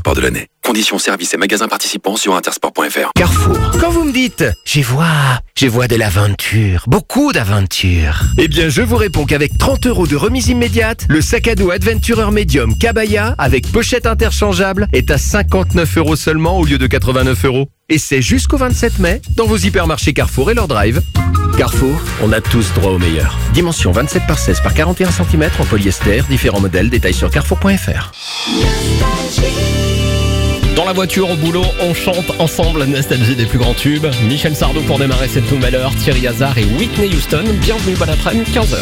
Intersport de l'année. Conditions, services et magasins participants sur intersport.fr. Carrefour. Quand vous me dites « je vois de l'aventure, beaucoup d'aventure », eh bien je vous réponds qu'avec 30 € de remise immédiate, le sac à dos Adventurer Medium Kabaya avec pochette interchangeable est à 59 € seulement au lieu de 89 €. Et c'est jusqu'au 27 mai dans vos hypermarchés Carrefour et leur drive. Carrefour, on a tous droit au meilleur. Dimension 27 par 16 par 41 cm en polyester, différents modèles, détails sur carrefour.fr. Dans la voiture, au boulot, on chante ensemble la nostalgie des plus grands tubes. Michel Sardou pour démarrer cette nouvelle heure, Thierry Hazard et Whitney Houston. Bienvenue, bon après-midi, 15h.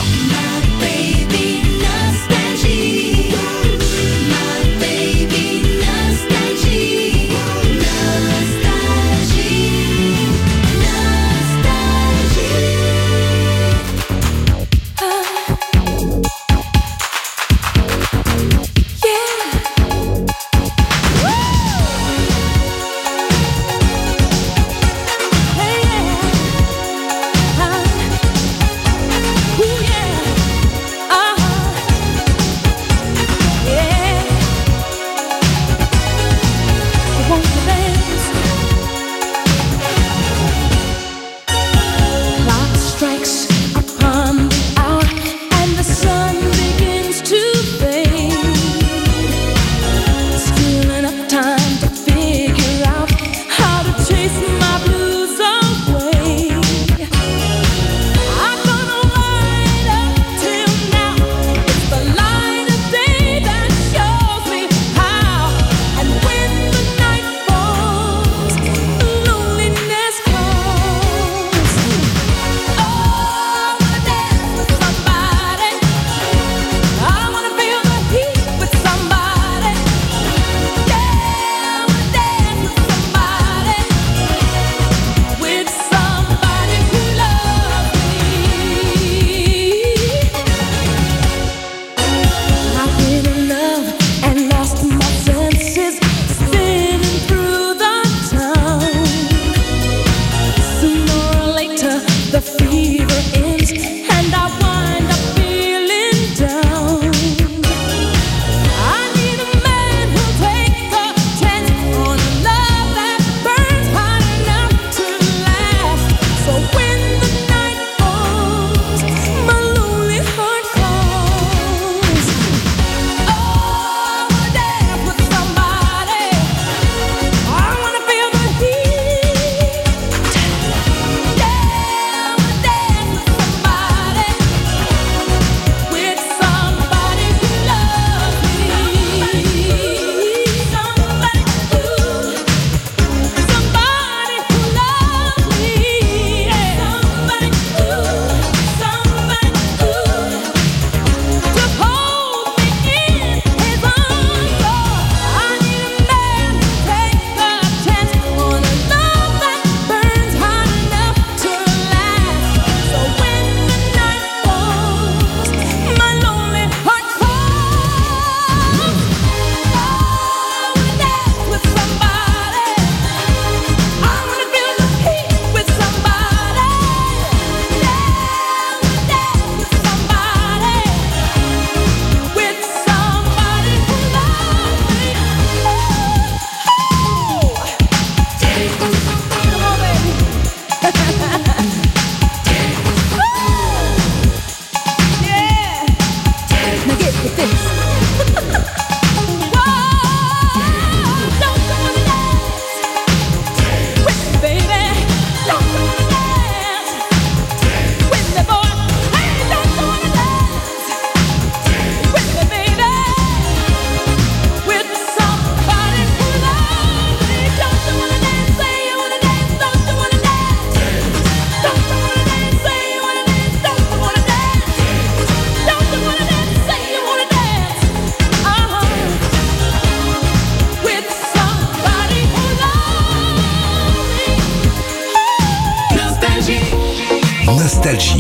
Nostalgie.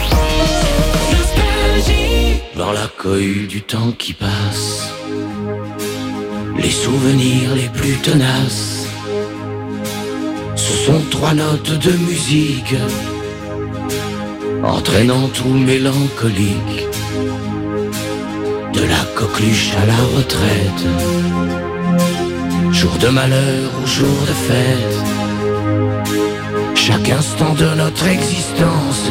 Dans la cohue du temps qui passe, les souvenirs les plus tenaces, ce sont 3 notes de musique, entraînant tout mélancolique, de la coqueluche à la retraite. Jour de malheur ou jour de fête, chaque instant de notre existence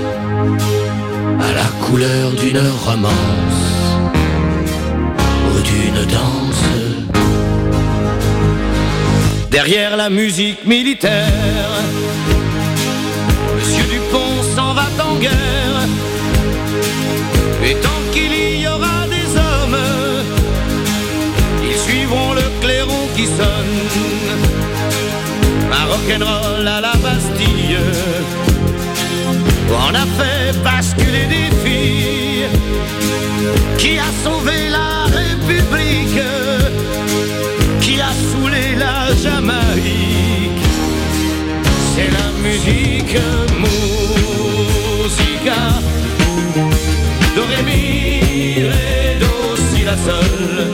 a la couleur d'une romance ou d'une danse. Derrière la musique militaire, Monsieur Dupont s'en va en guerre. Et tant qu'il y aura des hommes, ils suivront le clairon qui sonne. Un rock'n'roll à la Bastille, on a fait basculer des filles. Qui a sauvé la République, qui a saoulé la Jamaïque. C'est la musique, musica, do, ré, mi, ré, do, si, la, sol.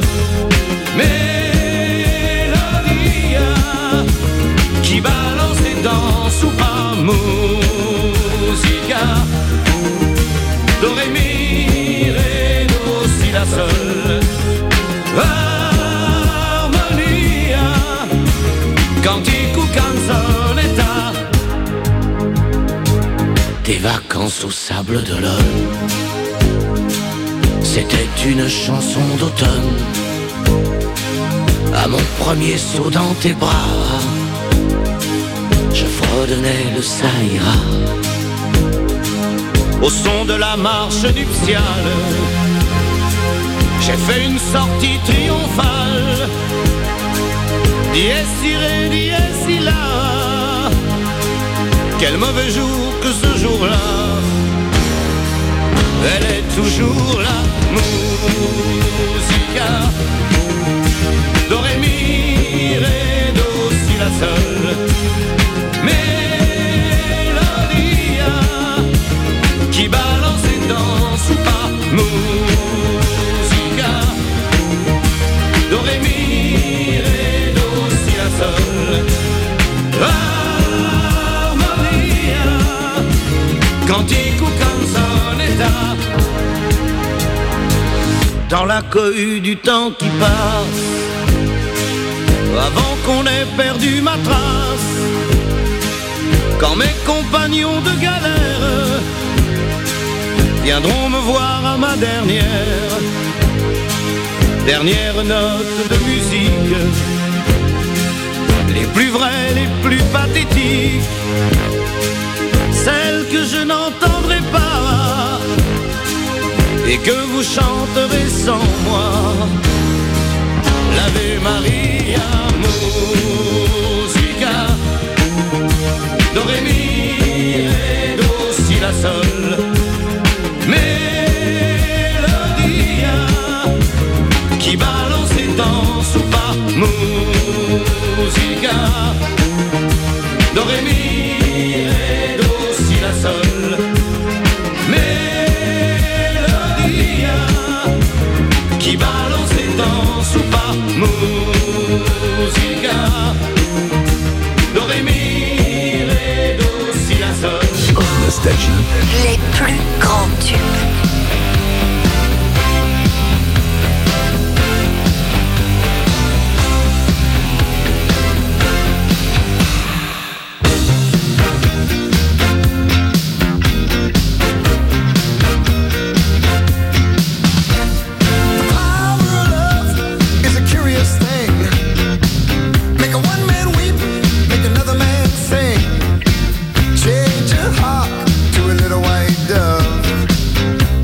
Mélodia qui balance et danse ou pas, musica, do, ré, mi, ré, do, si, la, sol. Harmonia, cantico, canzonetta. Des vacances au sable d'Olonne, c'était une chanson d'automne. À mon premier saut dans tes bras, je fredonnais le Saïra. Au son de la marche nuptiale, j'ai fait une sortie triomphale. Dies irae, dies illa. Quel mauvais jour que ce jour-là. Elle est toujours là, musica, do, ré, mi, ré, do, si, la, sol. Mélodia qui balance et danse ou pas, musica, do, ré, mi, ré, do, si, la, sol. Harmonia, cantico, canzonetta. Dans la cohue du temps qui passe, avant qu'on ait perdu ma trace, quand mes compagnons de galère viendront me voir à ma dernière note de musique, les plus vraies, les plus pathétiques, celles que je n'entendrai pas et que vous chanterez sans moi. L'Ave Maria, musica, do, ré, mi, ré, do, si, la, sol. Mélodia qui balance et danse ou pas, musica, do, ré, mi, ré, do, si, la, sol. Mélodia qui balance et danse ou pas, musica, do, ré, mi, ré, do, si, la, sol. Nostalgie. Les plus grands tubes. Change your heart to a little white dove.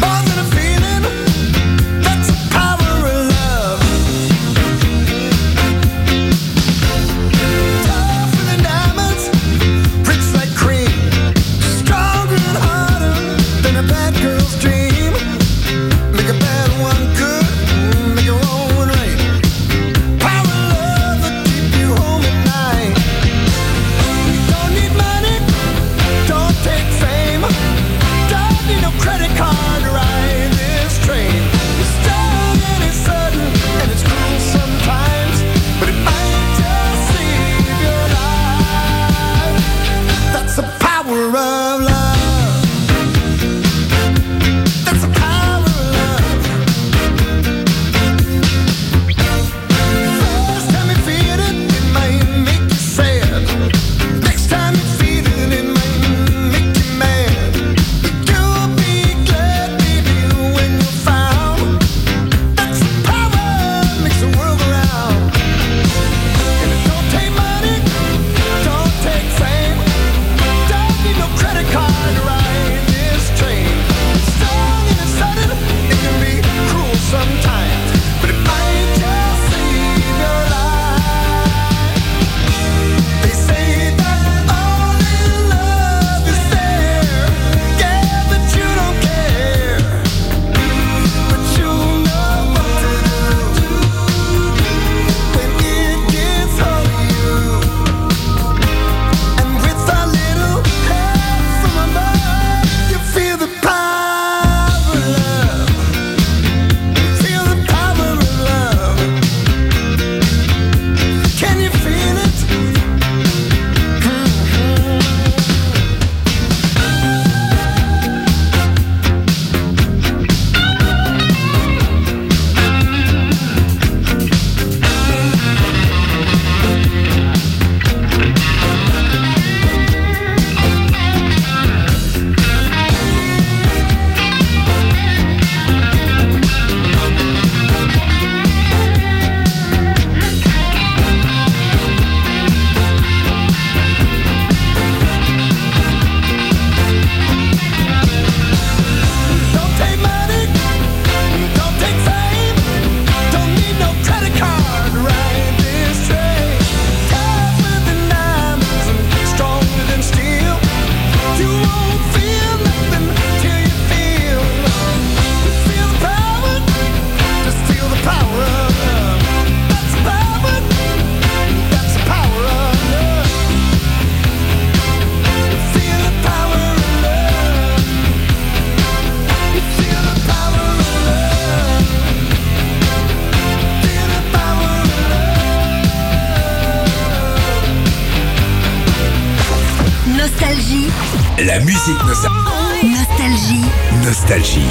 La musique Nostalgie. Nostalgie.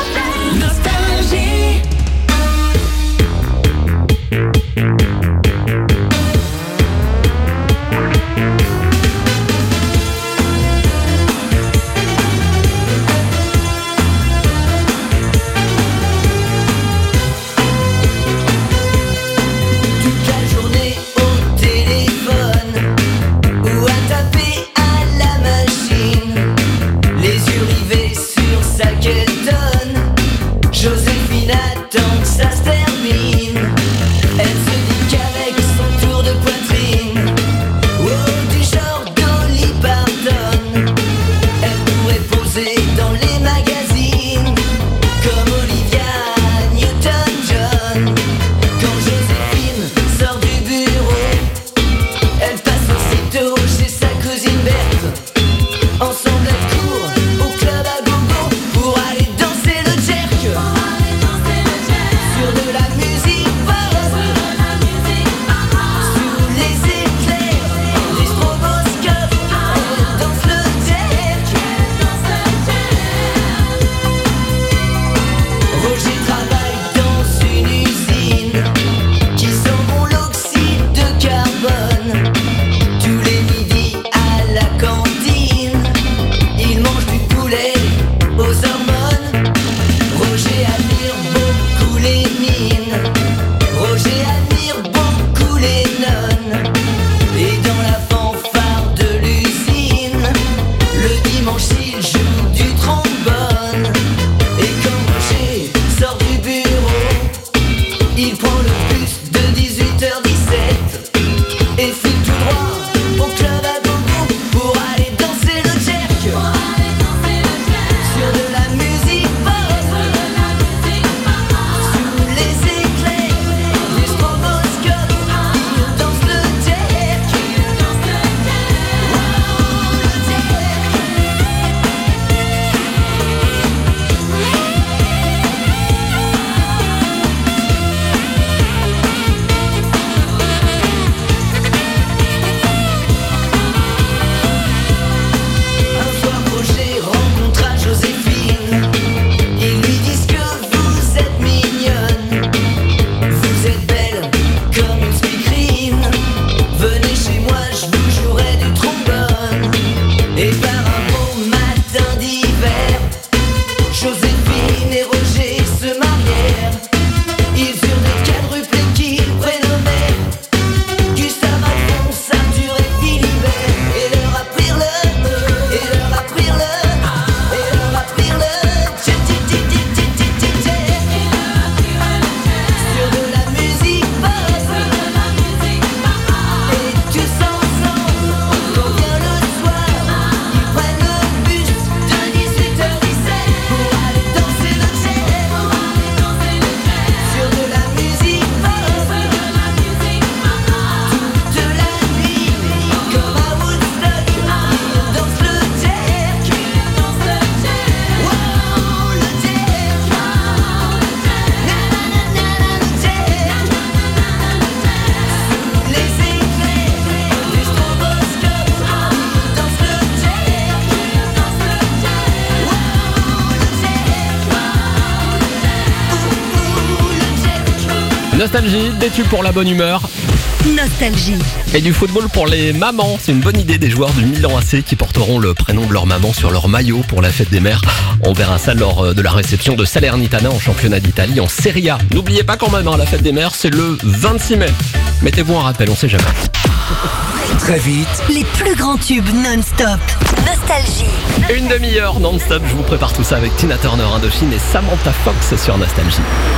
Nostalgie, des tubes pour la bonne humeur. Nostalgie. Et du football pour les mamans. C'est une bonne idée des joueurs du Milan AC qui porteront le prénom de leur maman sur leur maillot pour la fête des mères. On verra ça lors de la réception de Salernitana en championnat d'Italie en Serie A. N'oubliez pas quand même, la fête des mères, c'est le 26 mai. Mettez-vous un rappel, on sait jamais. Très vite. Les plus grands tubes non-stop. Nostalgie. Une demi-heure non-stop, je vous prépare tout ça avec Tina Turner, Indochine et Samantha Fox sur Nostalgie.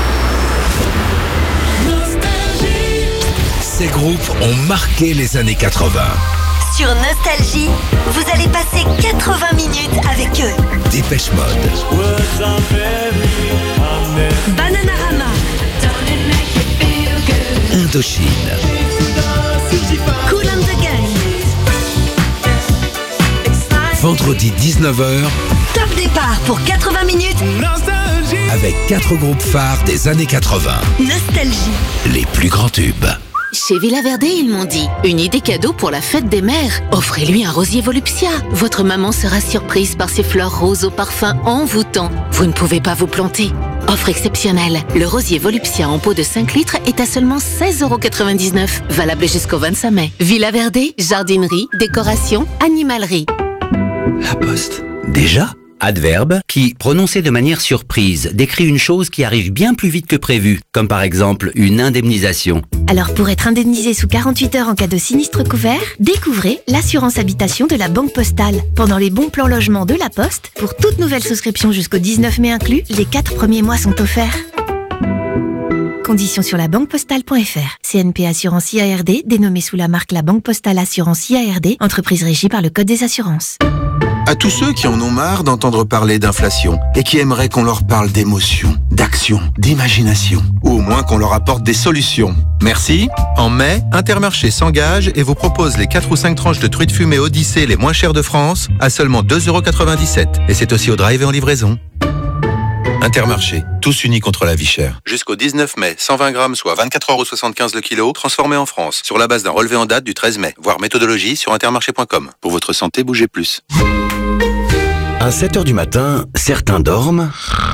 Ces groupes ont marqué les années 80. Sur Nostalgie, vous allez passer 80 minutes avec eux. Dépêche Mode. Bananarama. Indochine. Kool and the Gang. Vendredi 19h. Top départ pour 80 minutes. Avec 4 groupes phares des années 80. Nostalgie. Les plus grands tubes. Chez Villa Verde, ils m'ont dit, une idée cadeau pour la fête des mères. Offrez-lui un rosier Volupsia. Votre maman sera surprise par ses fleurs roses au parfum envoûtant. Vous ne pouvez pas vous planter. Offre exceptionnelle. Le rosier Volupsia en pot de 5 litres est à seulement 16,99 €. Valable jusqu'au 25 mai. Villa Verde, jardinerie, décoration, animalerie. La Poste. Déjà ? Adverbe qui, prononcé de manière surprise, décrit une chose qui arrive bien plus vite que prévu, comme par exemple une indemnisation. Alors pour être indemnisé sous 48 heures en cas de sinistre couvert, découvrez l'assurance habitation de la Banque Postale. Pendant les bons plans logement de la Poste, pour toute nouvelle souscription jusqu'au 19 mai inclus, les 4 premiers mois sont offerts. Conditions sur labanquepostale.fr. CNP Assurance IARD, dénommée sous la marque La Banque Postale Assurance IARD, entreprise régie par le Code des assurances. À tous ceux qui en ont marre d'entendre parler d'inflation et qui aimeraient qu'on leur parle d'émotion, d'action, d'imagination, ou au moins qu'on leur apporte des solutions. Merci. En mai, Intermarché s'engage et vous propose les 4 ou 5 tranches de truites fumées Odyssée les moins chères de France à seulement 2,97 €. Et c'est aussi au drive et en livraison. Intermarché, tous unis contre la vie chère. Jusqu'au 19 mai, 120 grammes, soit 24,75 € le kilo, transformés en France, sur la base d'un relevé en date du 13 mai. Voir méthodologie sur intermarché.com. Pour votre santé, bougez plus. À 7 h du matin, certains dorment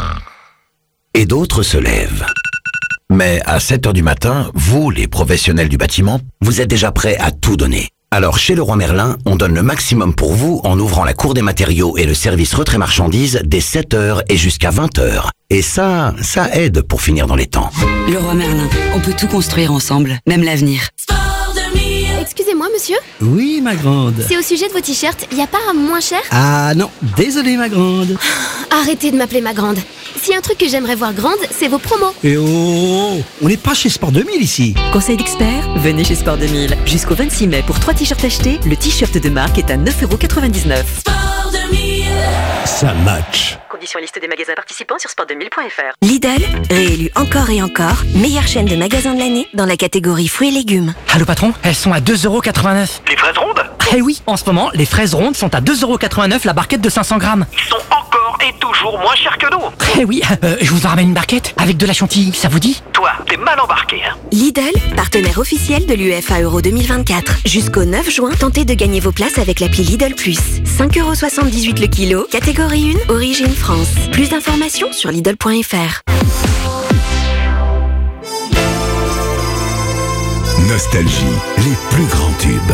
et d'autres se lèvent. Mais à 7 h du matin, vous, les professionnels du bâtiment, vous êtes déjà prêts à tout donner. Alors chez Leroy Merlin, on donne le maximum pour vous en ouvrant la cour des matériaux et le service retrait marchandises dès 7 h et jusqu'à 20 h. Et ça aide pour finir dans les temps. Leroy Merlin, on peut tout construire ensemble, même l'avenir. Excusez-moi, monsieur. Oui, ma grande. C'est au sujet de vos t-shirts, y a pas moins cher? Ah non, désolé, ma grande. Arrêtez de m'appeler ma grande. S'il y a un truc que j'aimerais voir grande, c'est vos promos. Et oh, on n'est pas chez Sport 2000 ici. Conseil d'expert, venez chez Sport 2000. Jusqu'au 26 mai, pour 3 t-shirts achetés, le t-shirt de marque est à 9,99 €. Sport 2000. Ça match. Conditions et liste des magasins participants sur sport2000.fr. Lidl, réélu encore et encore, meilleure chaîne de magasins de l'année dans la catégorie fruits et légumes. Allô patron, elles sont à 2,89 €. Les fraises rondes? Eh oui, en ce moment, les fraises rondes sont à 2,89 € la barquette de 500 grammes. Ils sont encore et toujours moins chers que nous. Eh oui, je vous en ramène une barquette avec de la chantilly, ça vous dit? Toi, t'es mal embarqué, hein. Lidl, partenaire officiel de l'UEFA Euro 2024. Jusqu'au 9 juin, tentez de gagner vos places avec l'appli Lidl Plus. 5,78 € le kilo, catégorie 1, origine France. Plus d'informations sur Lidl.fr. Nostalgie, les plus grands tubes.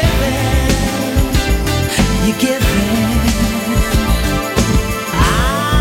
You're giving.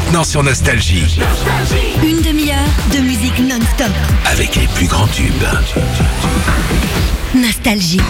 maintenant sur Nostalgie. Une demi-heure de musique non-stop. Avec les plus grands tubes. Nostalgie.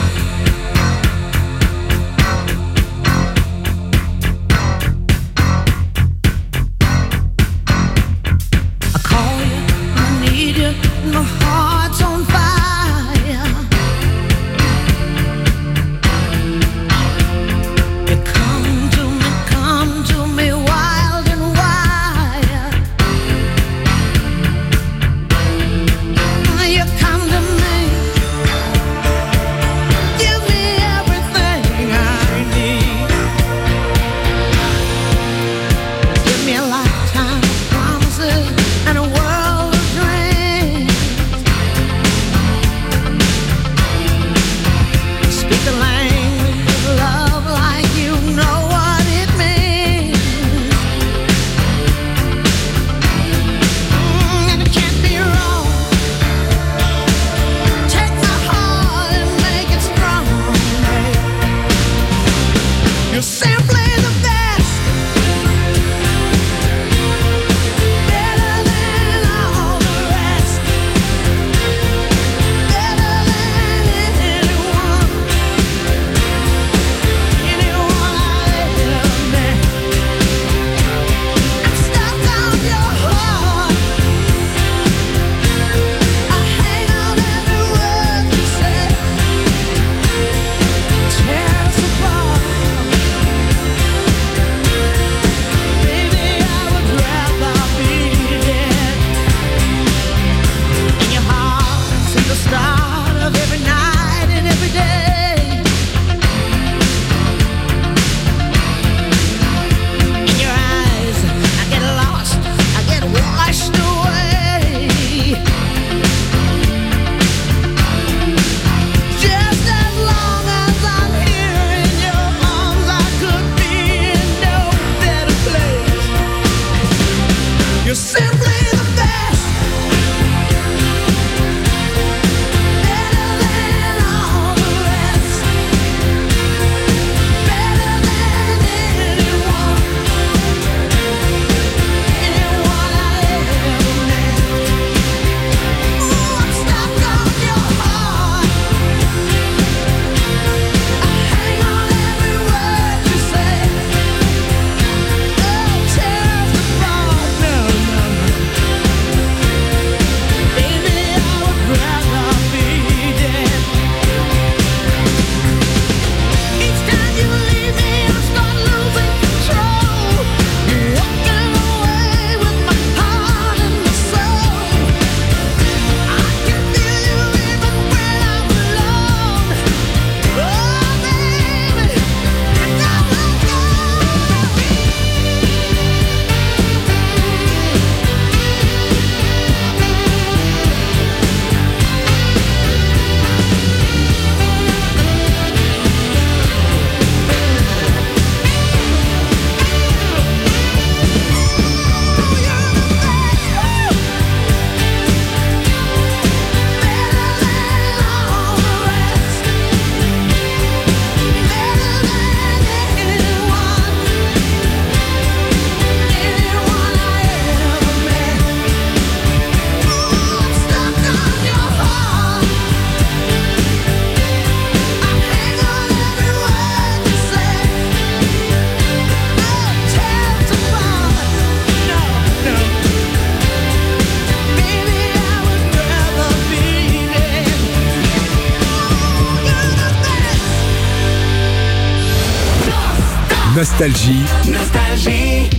Nostalgie. Nostalgie.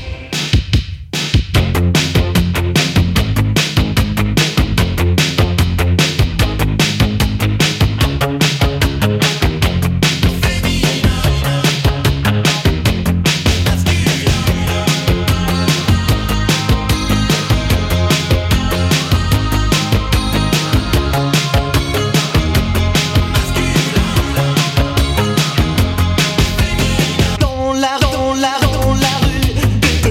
Dans la rue,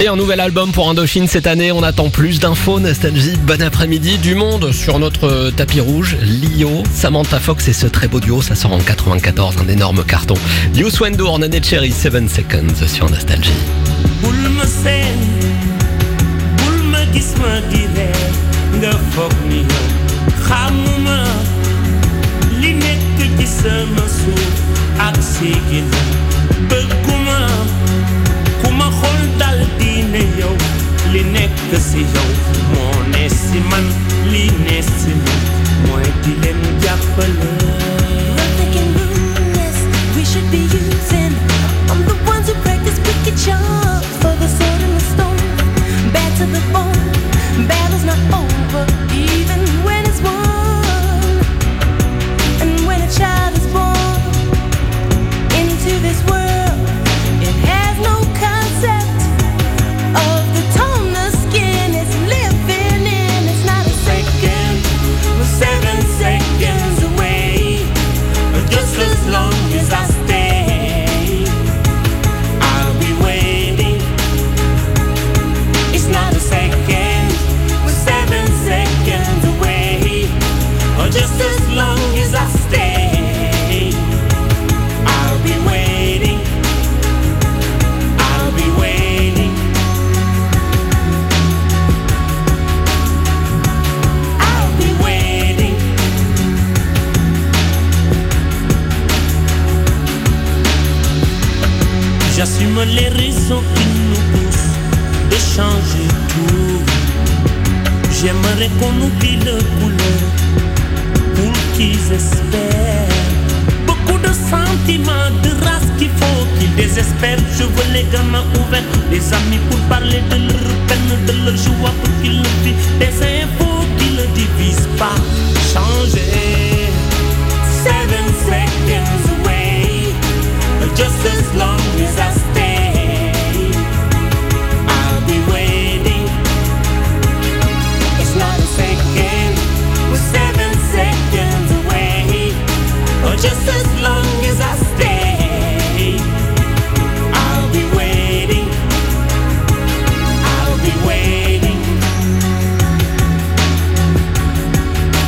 un nouvel album pour Indochine cette année. On attend plus d'infos. Nostalgie, bon après-midi. Du monde sur notre tapis rouge. Lio, Samantha Fox et ce très beau duo, ça sort en 94, un énorme carton. Youssou N'Dour, Néné Cherry, 7 Seconds sur Nostalgie. Bulma sen, bulma gis ma di reer nga foog ni yow xamuma li nekk ci sama suuf ak sigi la bëgguma ku ma xool dal di ne yow li nekk si yow moo ne si man li ne si man mooy di leen jàppale. We should be using. I'm the ones who practice wicked charms for the sword and the stone. Bad to the bone. Battle's not over, even when it's won. And when a child is born into this world, it has no concept of the tone the skin is living in. It's not a second, we're 7 seconds away. Just as long as I stay, I'll be waiting. It's not a second, we're 7 seconds away. Or just as long as I stay, I'll be waiting. I'll be waiting. I'll be waiting. J'assume les raisons qui nous poussent de changer tout. J'aimerais qu'on oublie le couleur pour qu'ils espèrent. Beaucoup de sentiments, de race qu'il faut qu'ils désespèrent. Je veux les gamins ouverts, des amis pour parler de leur peine, de leur joie pour qu'ils le vivent. Des infos qui ne divisent pas. Changer. 7 seconds away. Just as long as I stay, I'll be waiting. It's not a second, we're 7 seconds away. Or just as long as I stay, I'll be waiting. I'll be waiting.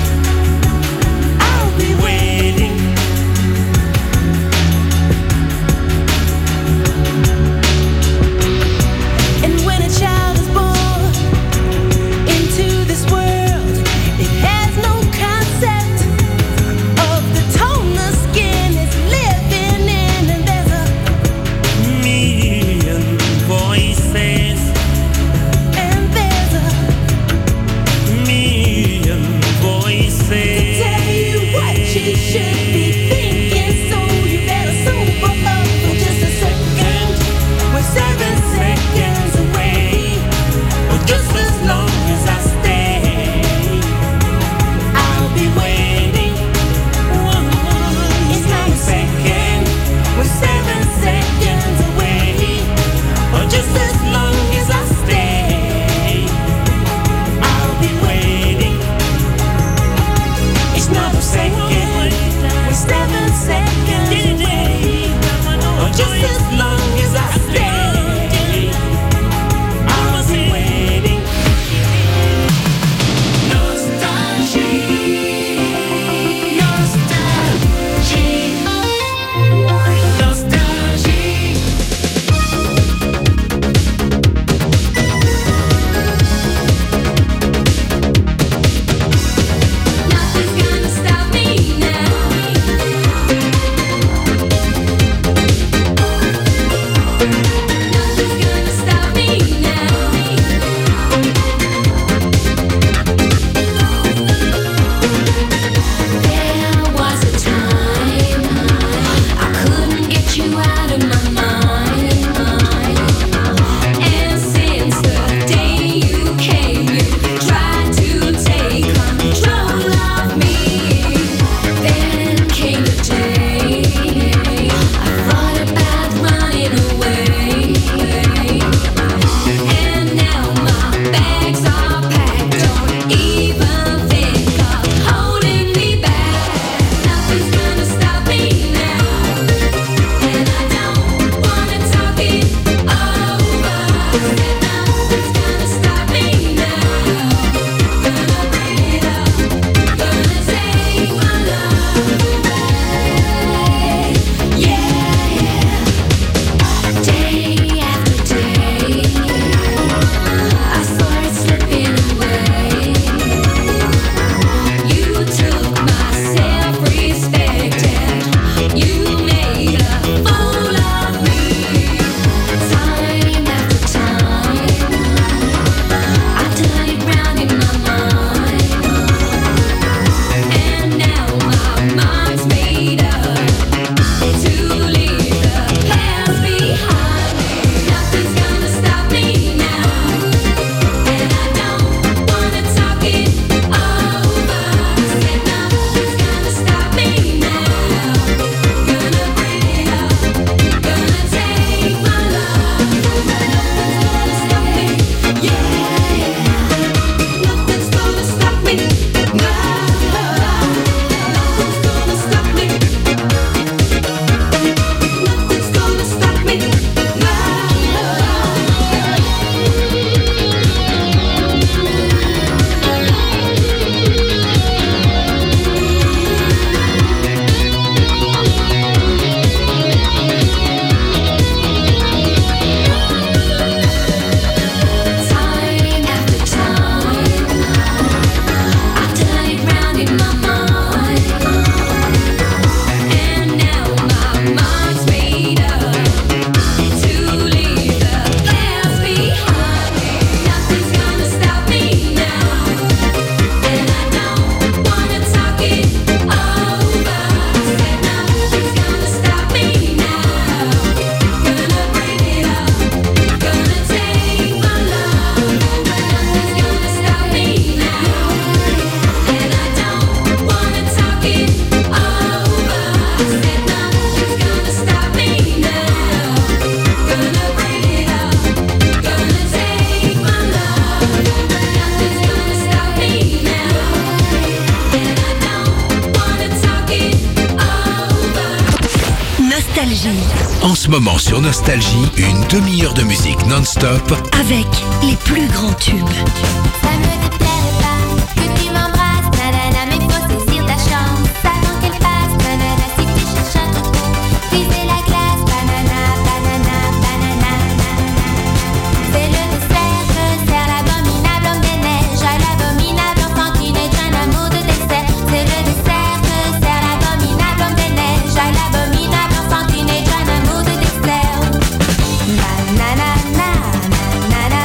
Nostalgie. En ce moment sur Nostalgie, une demi-heure de musique non-stop Avec les plus grands tubes. Ça me déplairait pas que tu m'embrasses, nanana, mais faut saisir ta chance avant qu'elle passe, nanana, si tu cherches un truc pour briser la glace, banana, banana, banana, c'est le dessert que sert l'abominable homme des neiges à l'abominable enfant qui n'est qu'un amour de dessert. C'est le dessert que sert l'abominable homme des neiges à l'abominable enfant qui n'est qu'un amour de dessert. Banana, banana,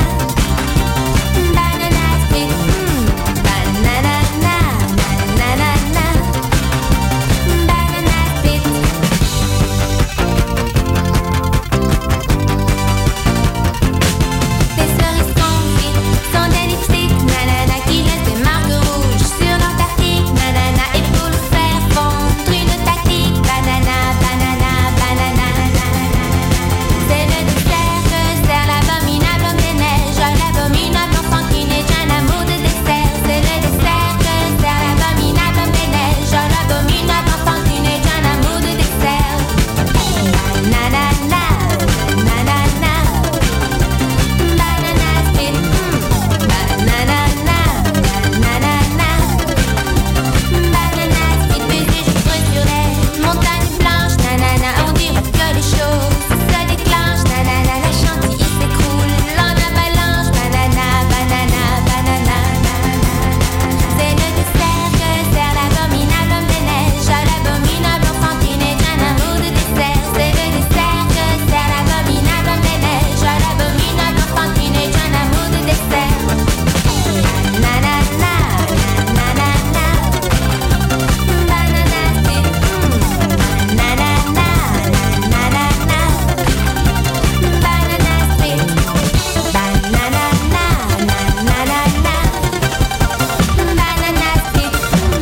banana split, banana, banana split. Tes cerises confites sont des lipsticks, nanana, qui laissent des marques rouges sur l'Antarctique, nanana, et pour le faire fondre une tactique, banana, banana, banana. C'est le dessert que sert l'abominable homme des neiges à l'abominable enfant qui n'est qu'un amour de dessert. C'est le dessert que sert l'abominable homme des neiges à l'abominable enfant qui n'est qu'un amour de dessert. Banana, banana, banana split, banana, banana split. Baiser juste sur les montagnes blanches, nanana, on dirait que les choses se déclenchent, nanana, la chantilly s'écroule en avalanche, banana, banana, banana. C'est le dessert que sert l'abominable homme des neiges à l'abominable enfant qui n'est qu'un amour de dessert. C'est le dessert que sert l'abominable homme des neiges à l'abominable enfant qui n'est qu'un amour de dessert. Banana, banana split, banana, banana split, banana, banana split,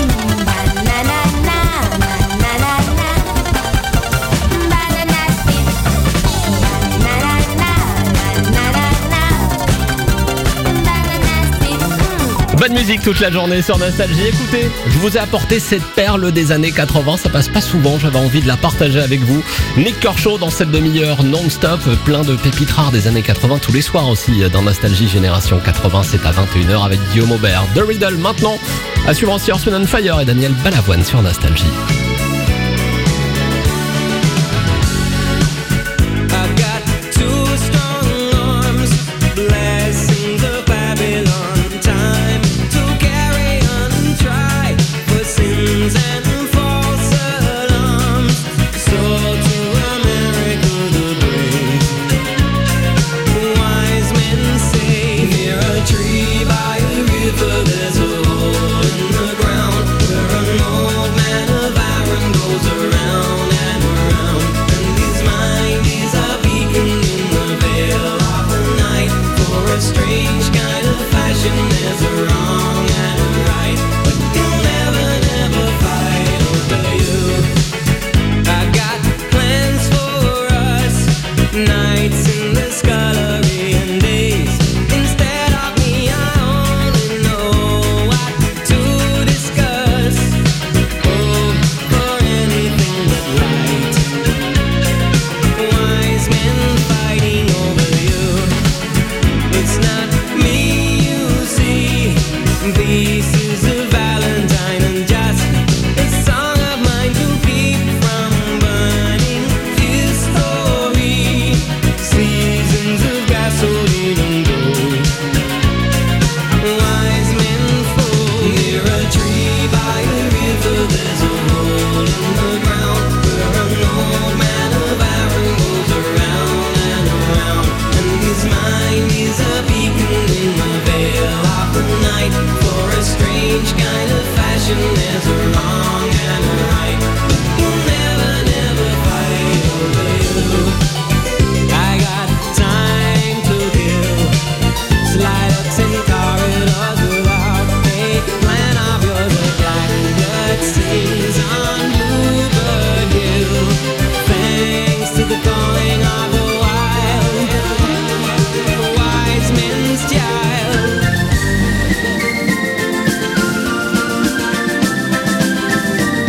Bonne musique toute la journée sur Nostalgie. Écoutez, je vous ai apporté cette perle des années 80, ça passe pas souvent, j'avais envie de la partager avec vous. Nick Kershaw dans cette demi-heure non-stop, plein de pépites rares des années 80 tous les soirs aussi dans Nostalgie Génération 80, c'est à 21h avec Guillaume Aubert. The Riddle maintenant, à suivre aussi Earth, Wind & Fire et Daniel Balavoine sur Nostalgie. I've got two strong arms, blessings of Babylon, time to carry on, try for sins and false alarms. So to America the brave, wise men say, near a tree by a river there's a hole in the ground, where an old man of iron goes around and around, and his mind is a beacon in the veil of the night. For a strange kind of fashion, there's a wrong and a right, but he'll never, never fight over you. I got plans for us, nights in the scullery and days. Instead of me, I only know what to discuss. Oh, for anything but right. Wise men fighting over you. It's not me you see. This is a Valentine and just a song of mine to keep from burning his story. Seasons of gasoline and gold. Wise men fall near a tree by a river. There's a hole in the ground where an old man of iron goes around and around, and his mind is a beacon in the veil of the night. For a strange kind of fashion, there's a wrong and a right, but you'll never, never fight over you. I got time to kill, slide ups and corridors without a plan of yours. A blackbird sings on Bluebird Hill, thanks to the calling of the wild, wise men's child.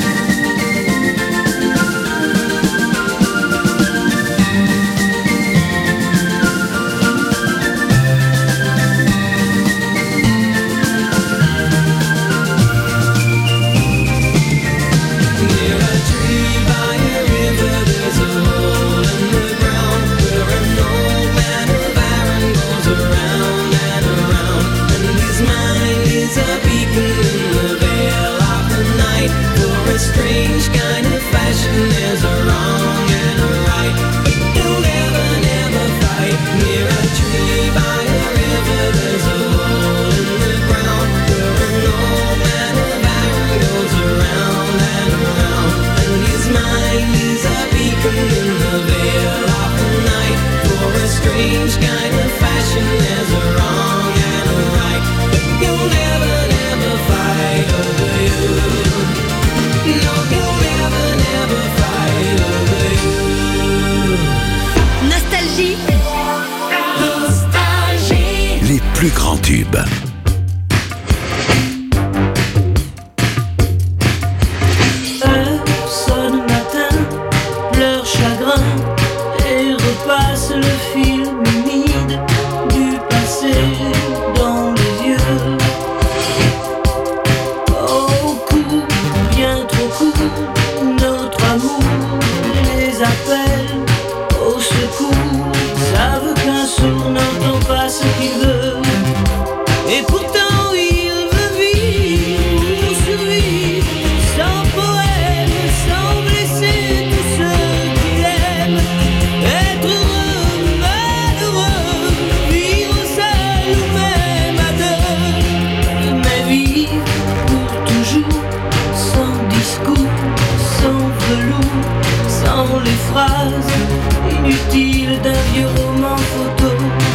des phrases inutiles d'un vieux roman photo.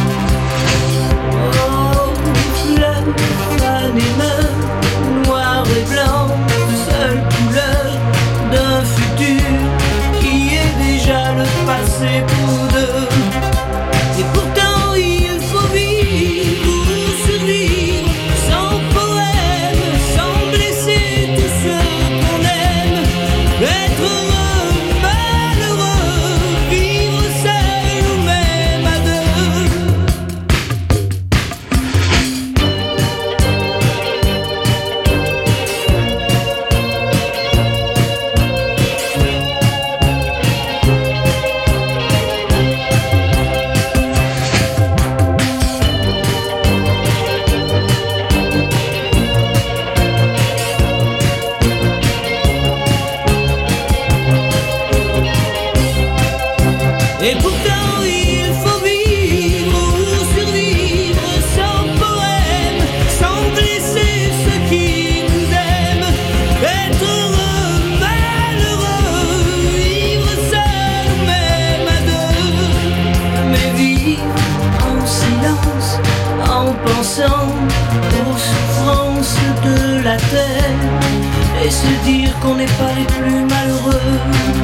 Oh, fleurs, fan et meurt, noir et blanc, seule couleur d'un futur qui est déjà le passé pour deux. Et pourtant il faut vivre pour survivre, sans poème, sans blesser tous ceux qu'on aime. Être heureux, malheureux, vivre seul ou même à deux. Et pourtant il faut vivre ou survivre, sans poème, sans blesser ceux qui nous aiment. Être heureux, malheureux, vivre seul ou même à deux. Mais vivre en silence, en pensant aux souffrances de la terre, et se dire qu'on n'est pas les plus malheureux.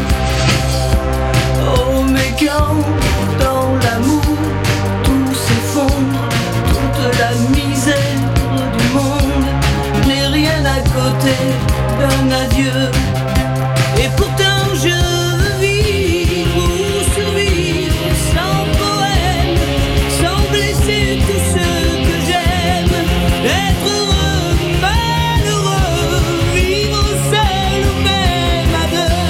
Oh, mais quand dans l'amour tout s'effondre, toute la misère du monde n'est rien à côté d'un adieu. Et pourtant je veux vivre ou survivre, sans poème, sans blesser tous ceux que j'aime. Être heureux, malheureux, vivre seul ou même à deux.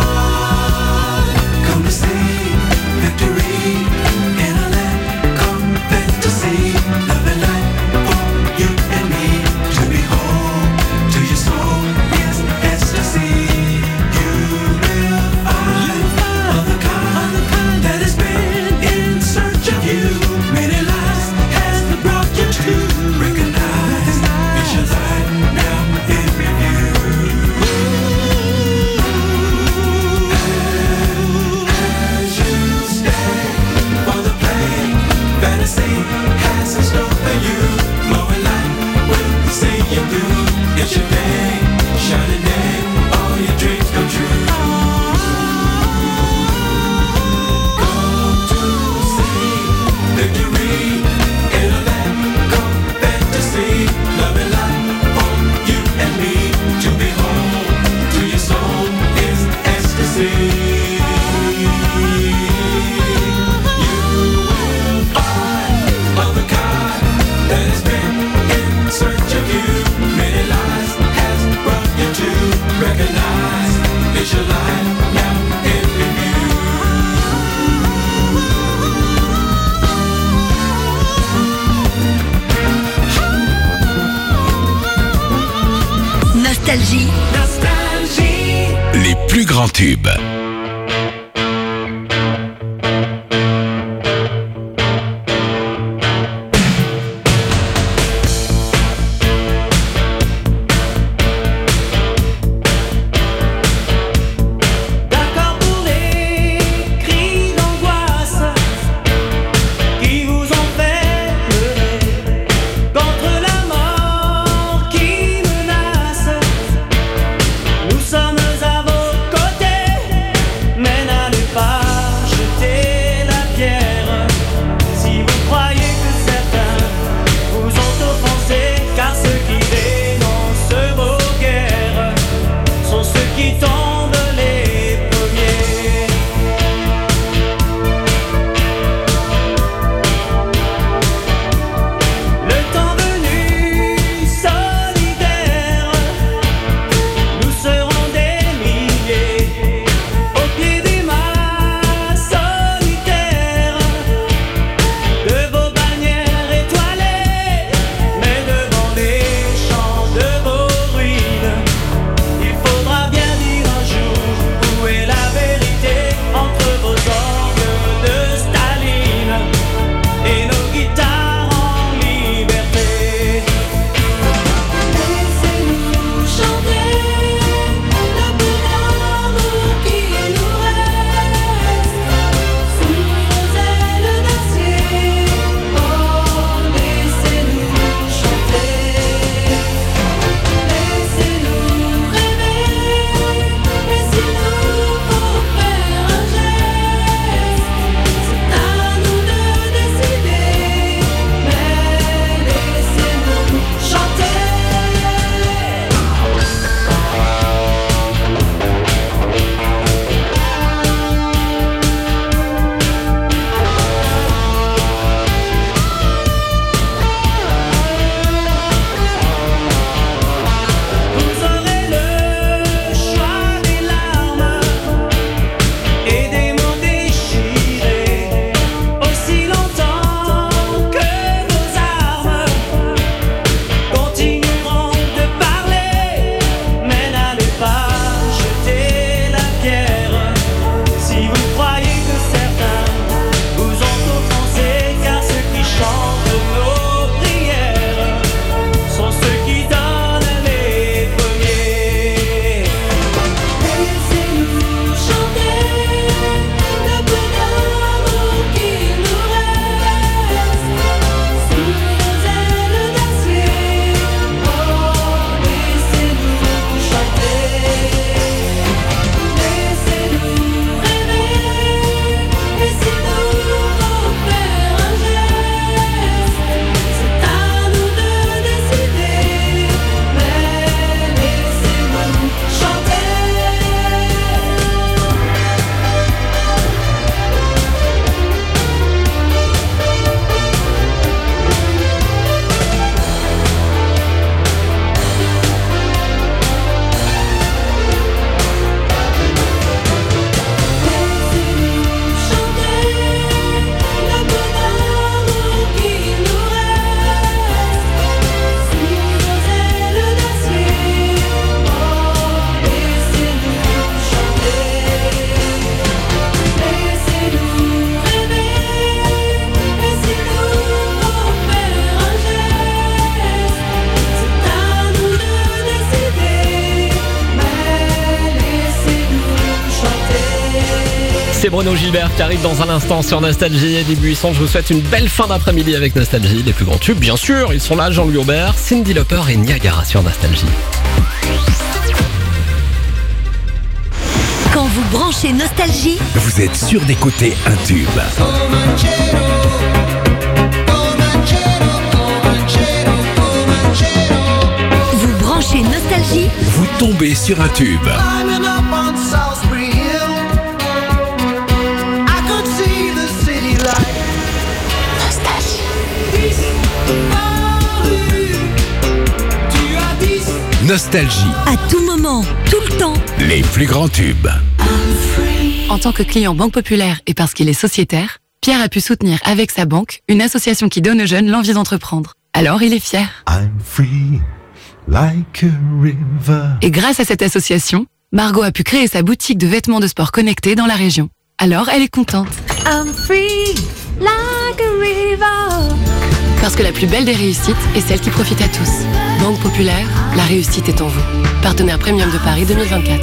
Come to see victory in a land. Come plus grands tubes. C'est Bruno Gilbert qui arrive dans un instant sur Nostalgie et des Buissons. Je vous souhaite une belle fin d'après-midi avec Nostalgie. Les plus grands tubes, bien sûr, ils sont là, Jean-Louis Aubert, Cyndi Lauper et Niagara sur Nostalgie. Quand vous branchez Nostalgie, vous êtes sûr d'écouter un tube. Vous branchez Nostalgie, vous tombez sur un tube. Nostalgie. À tout moment, tout le temps. Les plus grands tubes. En tant que client Banque Populaire et parce qu'il est sociétaire, Pierre a pu soutenir avec sa banque une association qui donne aux jeunes l'envie d'entreprendre. Alors il est fier. I'm free, like a river. Et grâce à cette association, Margot a pu créer sa boutique de vêtements de sport connectés dans la région. Alors, elle est contente. I'm free like a river. Parce que la plus belle des réussites est celle qui profite à tous. Banque Populaire, la réussite est en vous. Partenaire Premium de Paris 2024.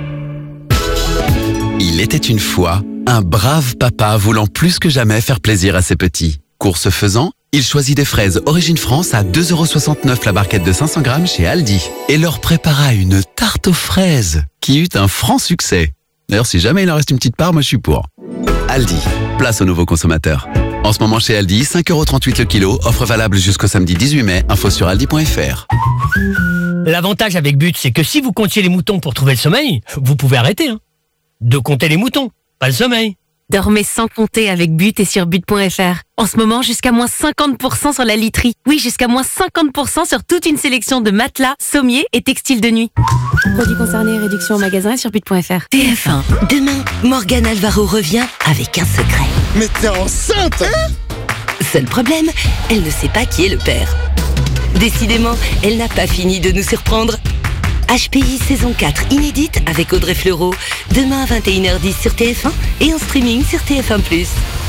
Il était une fois un brave papa voulant plus que jamais faire plaisir à ses petits. Course faisant, il choisit des fraises Origine France à 2,69€ la barquette de 500 grammes chez Aldi et leur prépara une tarte aux fraises qui eut un franc succès. D'ailleurs, si jamais il en reste une petite part, moi je suis pour. Aldi, place aux nouveaux consommateurs. En ce moment chez Aldi, 5,38€ le kilo, offre valable jusqu'au samedi 18 mai, info sur aldi.fr. L'avantage avec But, c'est que si vous comptiez les moutons pour trouver le sommeil, vous pouvez arrêter. De compter les moutons, pas le sommeil. Dormez sans compter avec But et sur but.fr. En ce moment, jusqu'à moins 50% sur la literie. Oui, jusqu'à moins 50% sur toute une sélection de matelas, sommiers et textiles de nuit. Produits concernés, réduction en magasin et sur but.fr. TF1. Demain, Morgane Alvaro revient avec un secret. Mais t'es enceinte, Seul problème, elle ne sait pas qui est le père. Décidément, elle n'a pas fini de nous surprendre. HPI saison 4 inédite avec Audrey Fleurot. Demain à 21h10 sur TF1 et en streaming sur TF1+.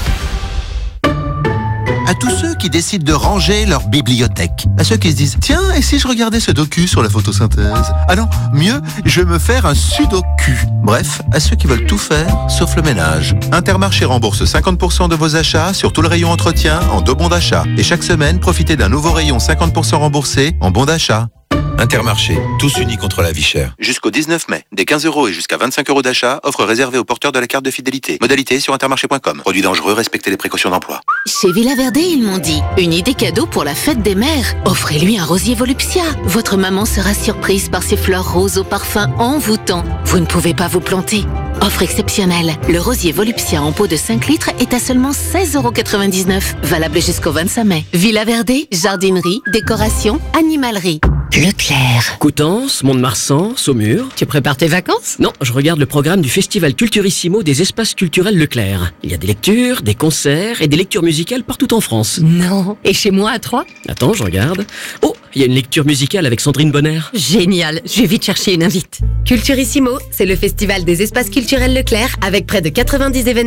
À tous ceux qui décident de ranger leur bibliothèque. À ceux qui se disent, tiens, et si je regardais ce docu sur la photosynthèse? Ah non, mieux, je vais me faire un sudoku. Bref, à ceux qui veulent tout faire, sauf le ménage. Intermarché rembourse 50% de vos achats sur tout le rayon entretien en 2 bons d'achat. Et chaque semaine, profitez d'un nouveau rayon 50% remboursé en bons d'achat. Intermarché, tous unis contre la vie chère. Jusqu'au 19 mai, des 15€ et jusqu'à 25€ d'achat, offre réservée aux porteurs de la carte de fidélité. Modalité sur intermarché.com. Produit dangereux, respectez les précautions d'emploi. Chez Villa Verde, ils m'ont dit, une idée cadeau pour la fête des mères. Offrez-lui un rosier Volupsia. Votre maman sera surprise par ses fleurs roses au parfum envoûtant. Vous ne pouvez pas vous planter. Offre exceptionnelle. Le rosier Volupsia en pot de 5 litres est à seulement 16,99€. Valable jusqu'au 25 mai. Villa Verde, jardinerie, décoration, animalerie. Leclerc. Coutances, Mont-de-Marsan, Saumur. Tu prépares tes vacances? Non, je regarde le programme du Festival Culturissimo des espaces culturels Leclerc. Il y a des lectures, des concerts et des lectures musicales partout en France. Non. Et chez moi à Troyes? Attends, je regarde. Oh, il y a une lecture musicale avec Sandrine Bonner. Génial, je vais vite chercher une invite. Culturissimo, c'est le festival des espaces culturels Leclerc avec près de 90 événements.